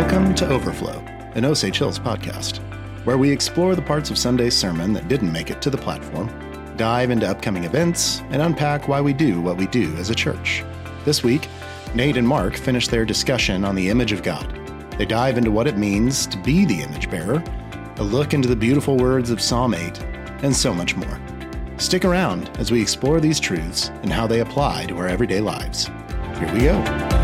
Welcome to Overflow, an Osage Hills podcast, where we explore the parts of Sunday's sermon that didn't make it to the platform, dive into upcoming events, and unpack why we do what we do as a church. This week, Nate and Mark finish their discussion on the image of God. They dive into what it means to be the image bearer, a look into the beautiful words of Psalm 8, and so much more. Stick around as we explore these truths and how they apply to our everyday lives. Here we go.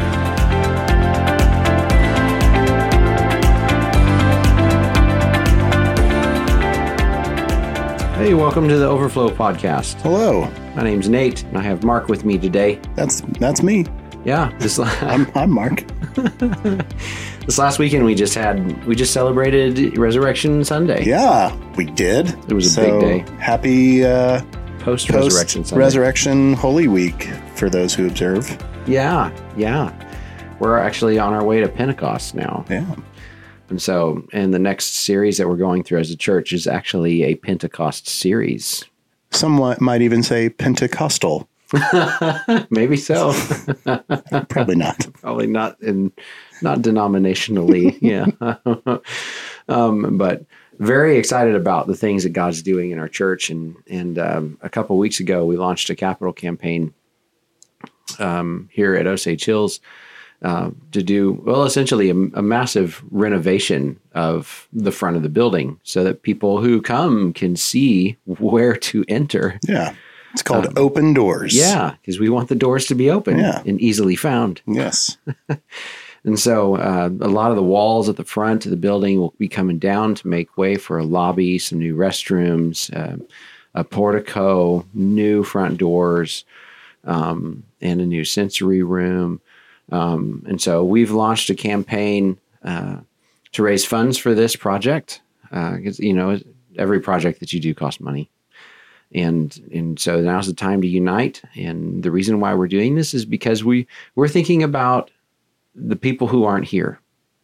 Hey, welcome to the Overflow podcast. Hello. My name's Nate, and I have Mark with me today. That's me. Yeah, I'm Mark. This last weekend we just celebrated Resurrection Sunday. Yeah, we did. It was a big day. Happy Post-Resurrection Sunday. Resurrection Holy Week for those who observe. Yeah. We're actually on our way to Pentecost now. Yeah. And the next series that we're going through as a church is actually a Pentecost series. Some might even say Pentecostal. Maybe so. Probably not. Probably not denominationally. Yeah. But very excited about the things that God's doing in our church. And a couple of weeks ago, we launched a capital campaign here at Osage Hills to do, well, essentially a massive renovation of the front of the building so that people who come can see where to enter. Yeah. It's called Open Doors. Yeah, because we want the doors to be open and easily found. Yes. And so a lot of the walls at the front of the building will be coming down to make way for a lobby, some new restrooms, a portico, new front doors, and a new sensory room. And so we've launched a campaign to raise funds for this project, because every project that you do costs money. And so now's the time to unite. And the reason why we're doing this is because we're thinking about the people who aren't here.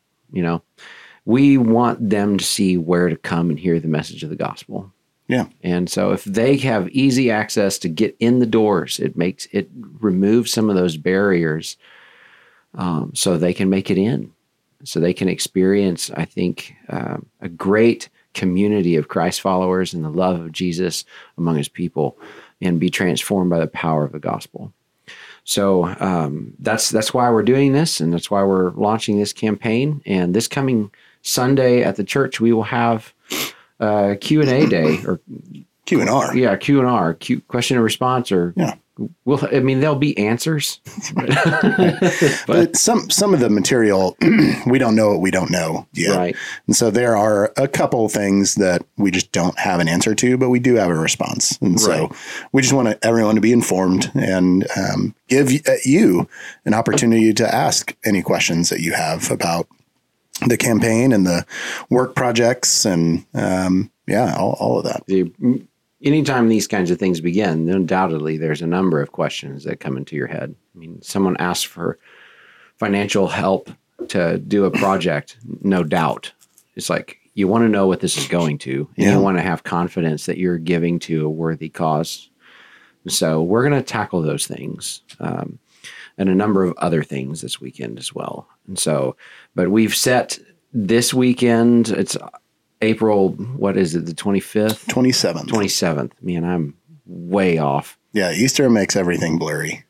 We want them to see where to come and hear the message of the gospel. Yeah. And so if they have easy access to get in the doors, it removes some of those barriers, so they can make it in, so they can experience, I think, a great community of Christ followers and the love of Jesus among his people and be transformed by the power of the gospel. So that's why we're doing this, and that's why we're launching this campaign. And this coming Sunday at the church, we will have a Q&A day, or Q&R. Yeah, Q&R, question and response, or yeah. There'll be answers. but some of the material, we don't know what we don't know yet. Right. And so there are a couple things that we just don't have an answer to, but we do have a response. And so we just want everyone to be informed and give you an opportunity to ask any questions that you have about the campaign and the work projects and all of that. Anytime these kinds of things begin, undoubtedly there's a number of questions that come into your head. I mean, someone asks for financial help to do a project, no doubt. It's like you want to know what this is going to, and you want to have confidence that you're giving to a worthy cause. So we're going to tackle those things and a number of other things this weekend as well. And so, but we've set this weekend, it's April, what is it, the 25th? 27th. 27th. Man, I'm way off. Yeah, Easter makes everything blurry.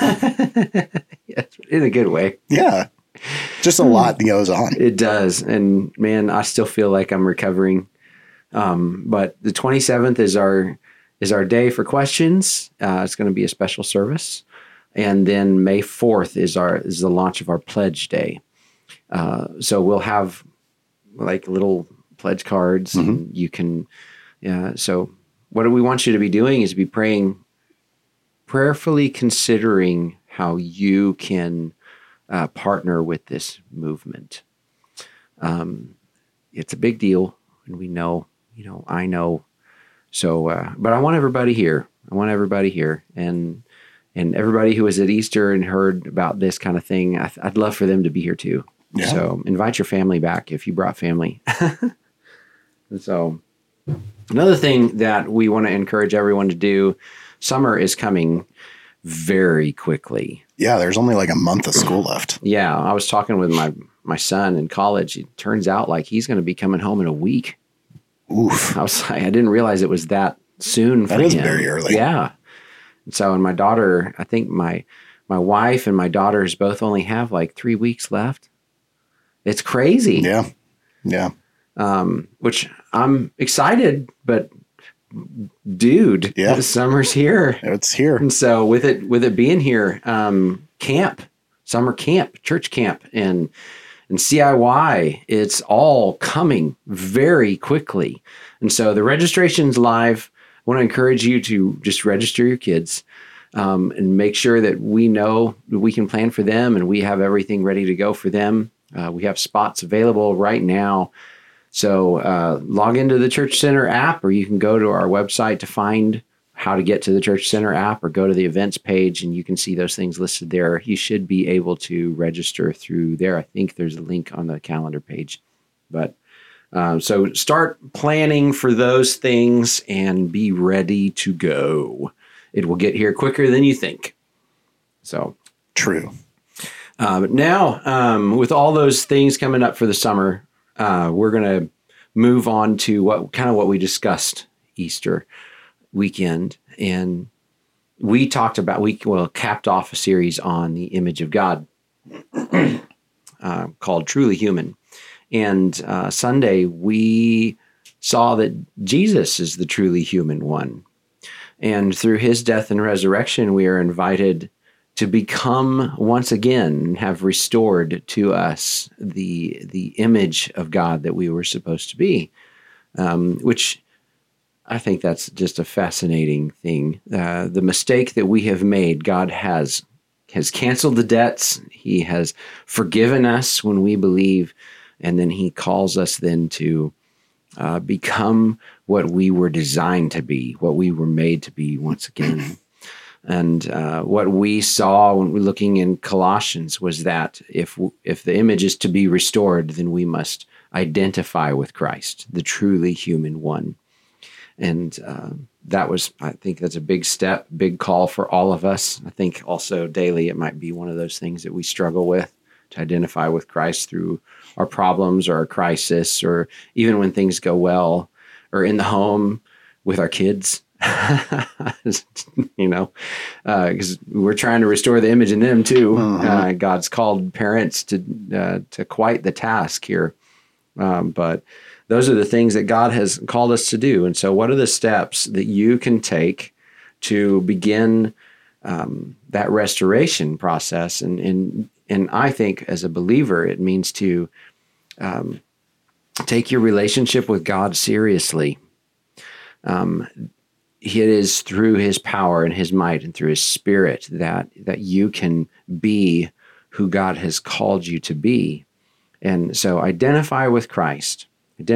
Yes, in a good way. Yeah, just a lot goes on. It does. And man, I still feel like I'm recovering. But the 27th is our day for questions. It's going to be a special service. And then May 4th is the launch of our pledge day. So we'll have like little pledge cards, and you can, so what we want you to be doing is be prayerfully considering how you can partner with this movement. It's a big deal, and we know, I know. So, but I want everybody here. And everybody who was at Easter and heard about this kind of thing, I'd love for them to be here too. Yeah. So invite your family back if you brought family. And so another thing that we want to encourage everyone to do, summer is coming very quickly. Yeah, there's only like a month of school left. Yeah, I was talking with my son in college, it turns out like he's going to be coming home in a week. Oof. I was like, I didn't realize it was that soon for him. That is very early. Yeah. And so, and my daughter, I think my wife and my daughters both only have like 3 weeks left. It's crazy. Yeah. Yeah. Which I'm excited, but dude, Yeah. summer's here. It's here. And so with it being here, summer camp, church camp, and CIY, it's all coming very quickly. And so the registration's live. I want to encourage you to just register your kids and make sure that we know that we can plan for them and we have everything ready to go for them. We have spots available right now. So log into the Church Center app, or you can go to our website to find how to get to the Church Center app, or go to the events page and you can see those things listed there. You should be able to register through there. I think there's a link on the calendar page. But so start planning for those things and be ready to go. It will get here quicker than you think. So True. But now, with all those things coming up for the summer, we're going to move on to what we discussed Easter weekend. And we talked about, capped off a series on the image of God called Truly Human. And Sunday, we saw that Jesus is the truly human one. And through his death and resurrection, we are invited to become once again, have restored to us the image of God that we were supposed to be, which I think that's just a fascinating thing. The mistake that we have made, God has canceled the debts. He has forgiven us when we believe, and then he calls us then to become what we were designed to be, what we were made to be once again. And what we saw when we're looking in Colossians was that if the image is to be restored, then we must identify with Christ, the truly human one. And I think that's a big step, big call for all of us. I think also daily it might be one of those things that we struggle with, to identify with Christ through our problems or our crisis, or even when things go well, or in the home with our kids. Because we're trying to restore the image in them too. Mm-hmm. God's called parents to quite the task here. But those are the things that God has called us to do. And so what are the steps that you can take to begin that restoration process? And I think as a believer, it means to take your relationship with God seriously. It is through his power and his might and through his spirit that you can be who God has called you to be. And so identify with Christ. And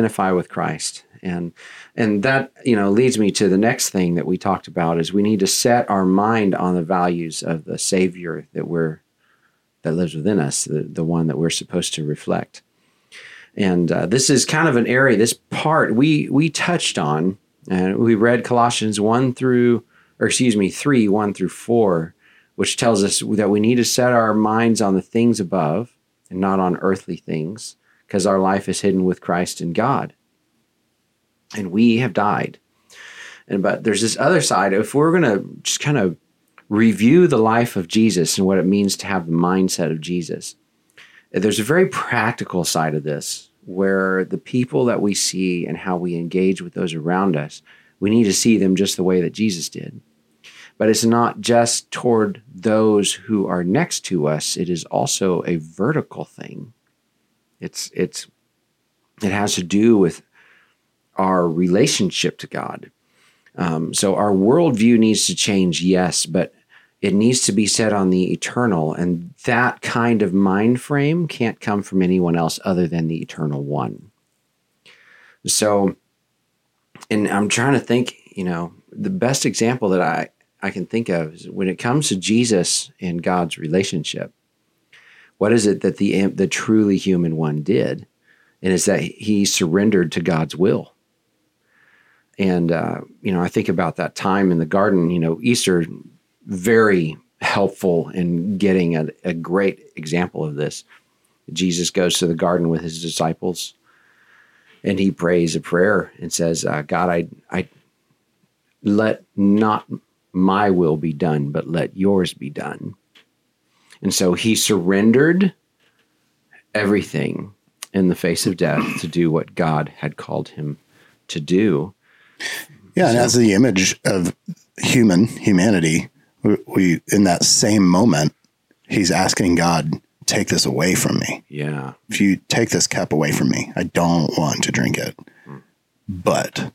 that, leads me to the next thing that we talked about is we need to set our mind on the values of the Savior that lives within us, the one that we're supposed to reflect. And this is kind of an area, this part we touched on. And we read Colossians 3, 1 through 4, which tells us that we need to set our minds on the things above and not on earthly things, because our life is hidden with Christ in God. And we have died. But there's this other side. If we're going to just kind of review the life of Jesus and what it means to have the mindset of Jesus, there's a very practical side of this, where the people that we see and how we engage with those around us, we need to see them just the way that Jesus did. But it's not just toward those who are next to us. It is also a vertical thing. It has to do with our relationship to God. So our worldview needs to change, yes, but it needs to be set on the eternal, and that kind of mind frame can't come from anyone else other than the eternal one. So, and I'm trying to think, the best example that I can think of is when it comes to Jesus and God's relationship. What is it that the truly human one did? And it's that he surrendered to God's will. And, I think about that time in the garden, Easter, very helpful in getting a great example of this. Jesus goes to the garden with his disciples, and he prays a prayer and says, God, I let not my will be done, but let yours be done. And so he surrendered everything in the face of death to do what God had called him to do. Yeah, and as the image of humanity, we in that same moment, he's asking God, take this away from me. Yeah. If you take this cup away from me, I don't want to drink it. But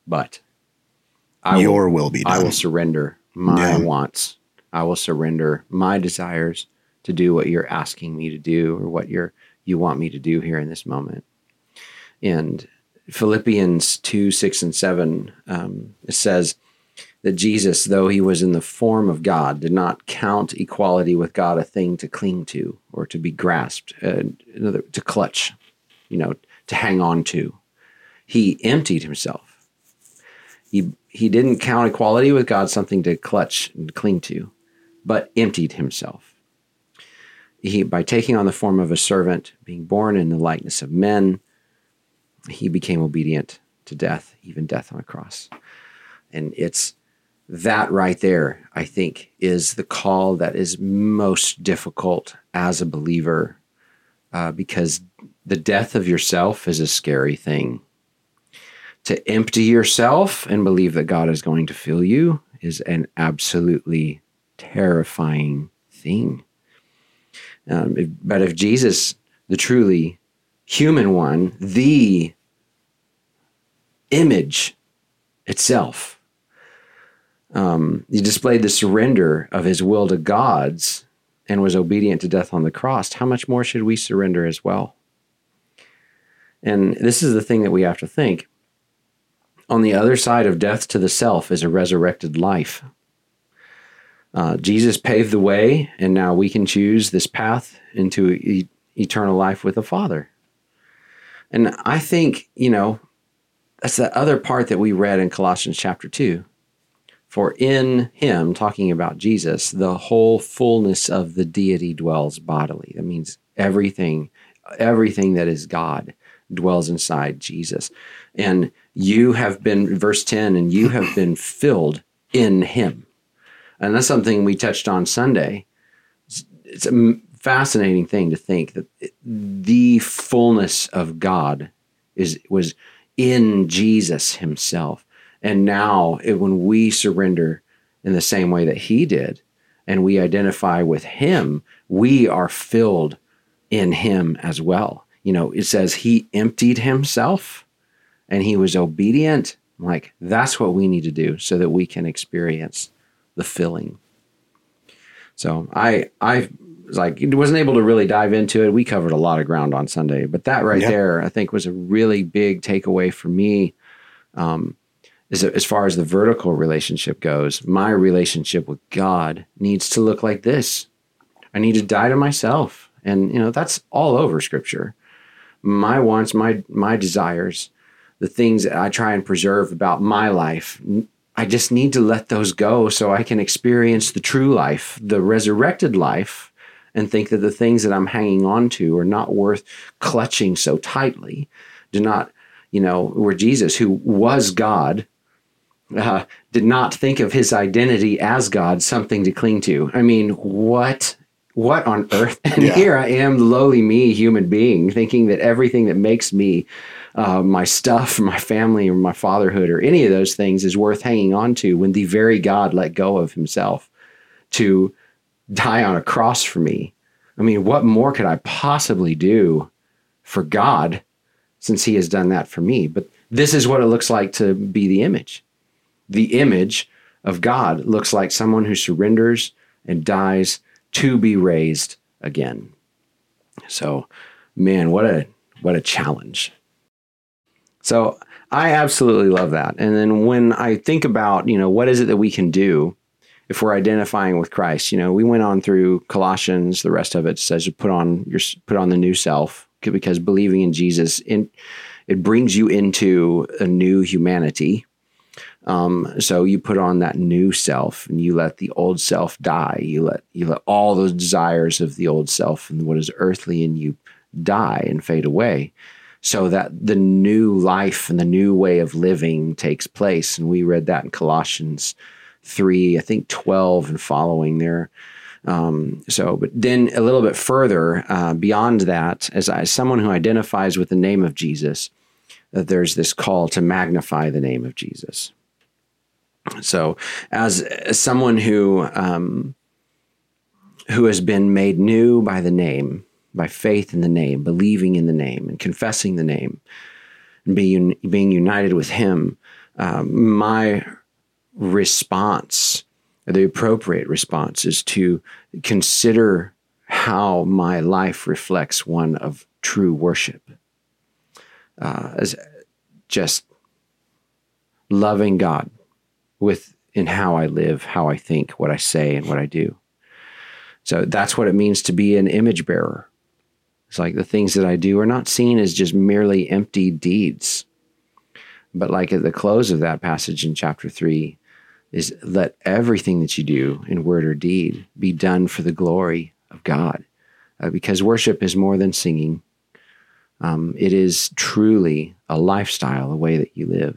your will be done. I will surrender my wants. I will surrender my desires to do what you're asking me to do, or what you want me to do here in this moment. And Philippians 2, 6, and 7, it says that Jesus, though he was in the form of God, did not count equality with God a thing to cling to or to be grasped, to clutch, to hang on to. He emptied himself. He didn't count equality with God something to clutch and cling to, but emptied himself. By taking on the form of a servant, being born in the likeness of men, he became obedient to death, even death on a cross. And it's that right there, I think, is the call that is most difficult as a believer, because the death of yourself is a scary thing. To empty yourself and believe that God is going to fill you is an absolutely terrifying thing. But if Jesus, the truly human one, the image itself, he displayed the surrender of his will to God's and was obedient to death on the cross, how much more should we surrender as well? And this is the thing that we have to think. On the other side of death to the self is a resurrected life. Jesus paved the way, and now we can choose this path into eternal life with the Father. And I think, that's the other part that we read in Colossians chapter 2. For in him, talking about Jesus, the whole fullness of the deity dwells bodily. That means everything that is God dwells inside Jesus. And you have been, verse 10, and you have been filled in him. And that's something we touched on Sunday. It's a fascinating thing to think that the fullness of God was in Jesus himself. And now when we surrender in the same way that he did, and we identify with him, we are filled in him as well. It says he emptied himself and he was obedient. Like, that's what we need to do so that we can experience the filling. So I wasn't able to really dive into it. We covered a lot of ground on Sunday, but that right there, I think, was a really big takeaway for me. As far as the vertical relationship goes, my relationship with God needs to look like this. I need to die to myself. And, that's all over Scripture. My wants, my desires, the things that I try and preserve about my life, I just need to let those go so I can experience the true life, the resurrected life, and think that the things that I'm hanging on to are not worth clutching so tightly. Do not, where Jesus, who was God, did not think of his identity as God something to cling to. I mean, what on earth? And here I am, lowly me, human being, thinking that everything that makes me, my stuff, my family, or my fatherhood, or any of those things is worth hanging on to, when the very God let go of himself to die on a cross for me. I mean, what more could I possibly do for God, since he has done that for me? But this is what it looks like to be the image. The image of God looks like someone who surrenders and dies to be raised again. So, man, what a challenge. So I absolutely love that. And then when I think about, what is it that we can do if we're identifying with Christ? We went on through Colossians. The rest of it says you put on the new self, because believing in Jesus, it brings you into a new humanity. So you put on that new self, and you let the old self die. You let all those desires of the old self and what is earthly in you die and fade away, so that the new life and the new way of living takes place. And we read that in Colossians 3, I think 12 and following there. But then a little bit further, beyond that, as someone who identifies with the name of Jesus, there's this call to magnify the name of Jesus. So as someone who has been made new by the name, by faith in the name, believing in the name, and confessing the name, and being united with him, my response, the appropriate response, is to consider how my life reflects one of true worship, as just loving God in how I live, how I think, what I say, and what I do. So that's what it means to be an image bearer. It's like the things that I do are not seen as just merely empty deeds. But like at the close of that passage in chapter 3 is, let everything that you do in word or deed be done for the glory of God. Because worship is more than singing. It is truly a lifestyle, a way that you live.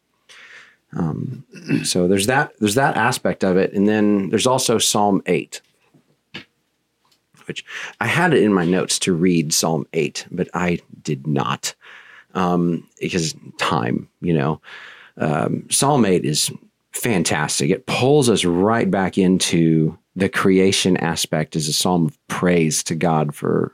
So there's that aspect of it. And then there's also Psalm 8. Which I had it in my notes to read Psalm 8, but I did not, because time, Psalm 8 is fantastic. It pulls us right back into the creation aspect as a psalm of praise to God for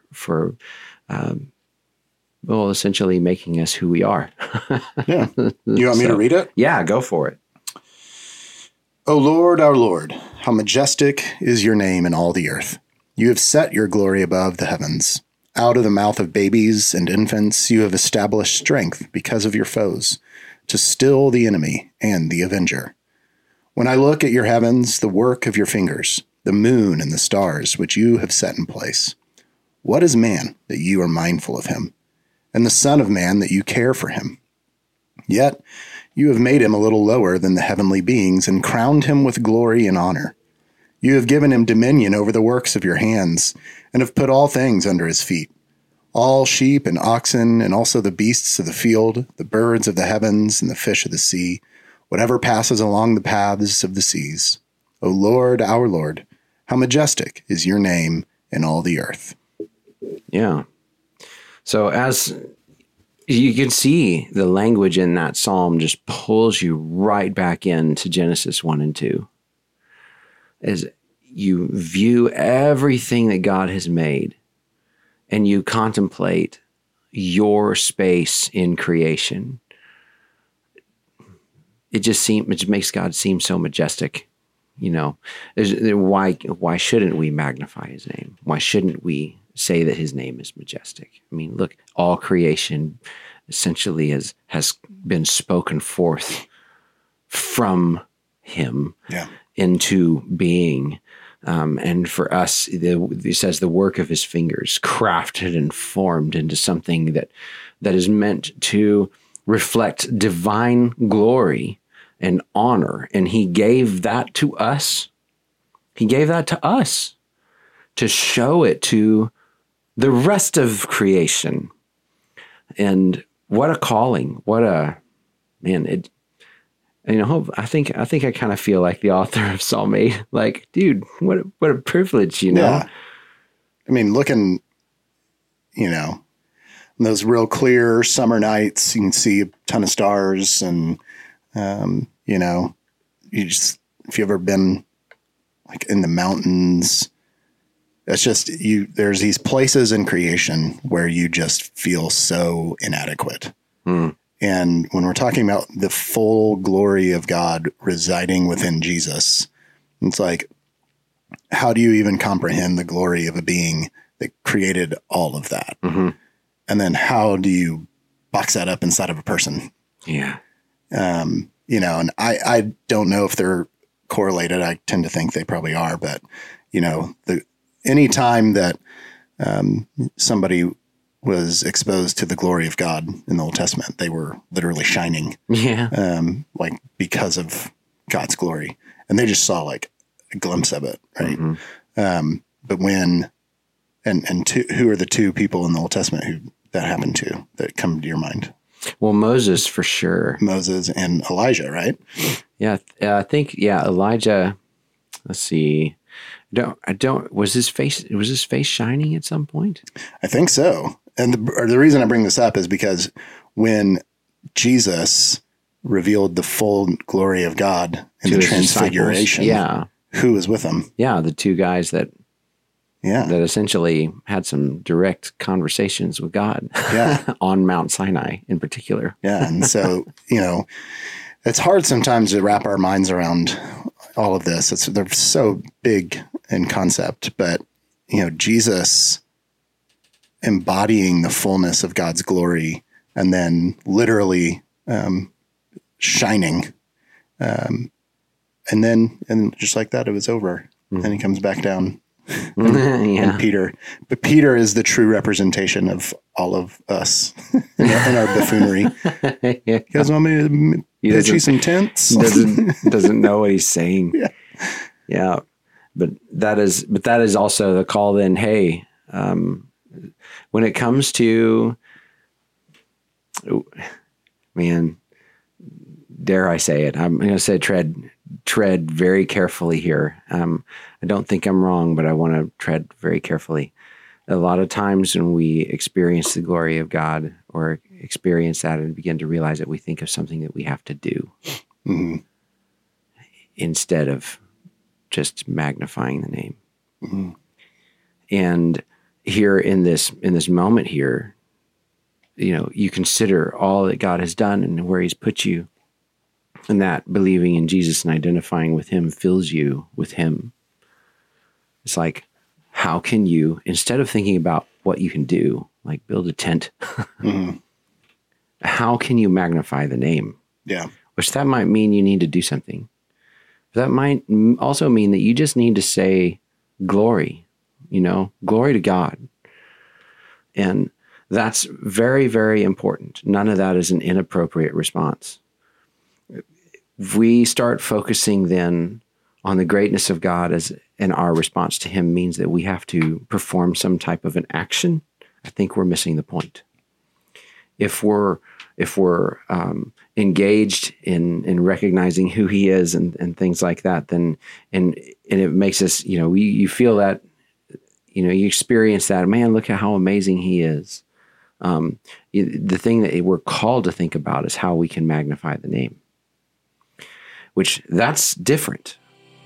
essentially making us who we are. Yeah. You want me to read it? Yeah, go for it. O Lord, our Lord, how majestic is your name in all the earth. You have set your glory above the heavens. Out of the mouth of babies and infants, you have established strength because of your foes, to still the enemy and the avenger. When I look at your heavens, the work of your fingers, the moon and the stars which you have set in place, what is man that you are mindful of him, and the son of man that you care for him? Yet you have made him a little lower than the heavenly beings and crowned him with glory and honor. You have given him dominion over the works of your hands, and have put all things under his feet, all sheep and oxen, and also the beasts of the field, the birds of the heavens, and the fish of the sea, whatever passes along the paths of the seas. O Lord, our Lord, how majestic is your name in all the earth. Yeah. So as you can see, the language in that psalm just pulls you right back into Genesis 1 and 2. As you view everything that God has made and you contemplate your space in creation, it makes God seem so majestic. Why shouldn't we magnify his name? Why shouldn't we say that his name is majestic? I mean, look, all creation essentially has been spoken forth from him into being. And for us, it says the work of his fingers, crafted and formed into something that is meant to reflect divine glory and honor. And he gave that to us. He gave that to us to show it to the rest of creation. And what a calling! I think I kind of feel like the author of Psalm 8. Like, dude, what a privilege, Yeah. I mean, looking, those real clear summer nights, you can see a ton of stars, and if you've ever been like in the mountains, that's just there's these places in creation where you just feel so inadequate. And when we're talking about the full glory of God residing within Jesus, it's like, how do you even comprehend the glory of a being that created all of that? Mm-hmm. And then how do you box that up inside of a person? Yeah. And I don't know if they're correlated. I tend to think they probably are, but any time that somebody was exposed to the glory of God in the Old Testament, they were literally shining. Yeah. Because of God's glory. And they just saw like a glimpse of it. Right. Mm-hmm. But when And who are the two people in the Old Testament who that happened to that come to your mind? Well, Moses for sure. Moses and Elijah, right? Yeah, I think Elijah. Let's see. Was his face shining at some point? I think so. And the reason I bring this up is because when Jesus revealed the full glory of God in the Transfiguration, who was with him? Yeah, the two guys that essentially had some direct conversations with God on Mount Sinai in particular. Yeah. And so, it's hard sometimes to wrap our minds around all of this. They're so big in concept, but, Jesus embodying the fullness of God's glory and then literally shining. And just like that, it was over. And he comes back down. And Peter. But Peter is the true representation of all of us in our buffoonery. You guys want me to pitch you some tents? Doesn't know what he's saying. Yeah. But that is also the call then, hey, when it comes to, man, dare I say it? I'm going to say tread very carefully here. I don't think I'm wrong, but I want to tread very carefully. A lot of times when we experience the glory of God or experience that and begin to realize that, we think of something that we have to do instead of just magnifying the name. Mm-hmm. And here in this moment here, you consider all that God has done and where he's put you. And that believing in Jesus and identifying with him fills you with him. It's like, how can you, instead of thinking about what you can do, like build a tent, how can you magnify the name? Yeah. Which that might mean you need to do something. That might also mean that you just need to say glory, glory to God. And that's very, very important. None of that is an inappropriate response. If we start focusing then on the greatness of God and our response to him means that we have to perform some type of an action, I think we're missing the point. If we're engaged in recognizing who he is and things like that, then and it makes us, you feel that, you experience that, man, look at how amazing he is. The thing that we're called to think about is how we can magnify the name. Which that's different.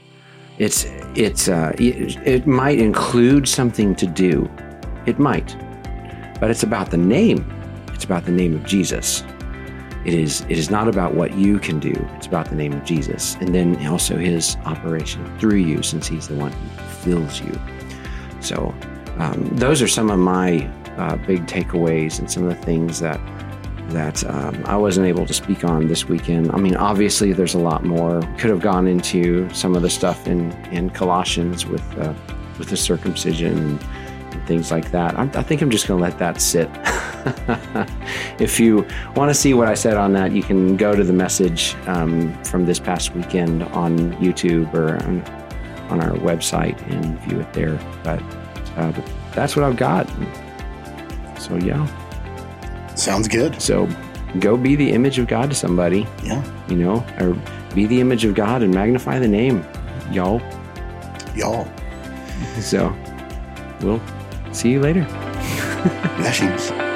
It might include something to do. It might, but it's about the name. It's about the name of Jesus. It is not about what you can do. It's about the name of Jesus. And then also his operation through you, since he's the one who fills you. So those are some of my big takeaways and some of the things that I wasn't able to speak on this weekend. I mean, obviously there's a lot more. Could have gone into some of the stuff in Colossians with the circumcision and things like that. I think I'm just going to let that sit. If you want to see what I said on that, you can go to the message from this past weekend on YouTube or on our website and view it there. But that's what I've got. So, yeah. Sounds good. So go be the image of God to somebody. Yeah. Or be the image of God and magnify the name. Y'all. So we'll see you later. Blessings.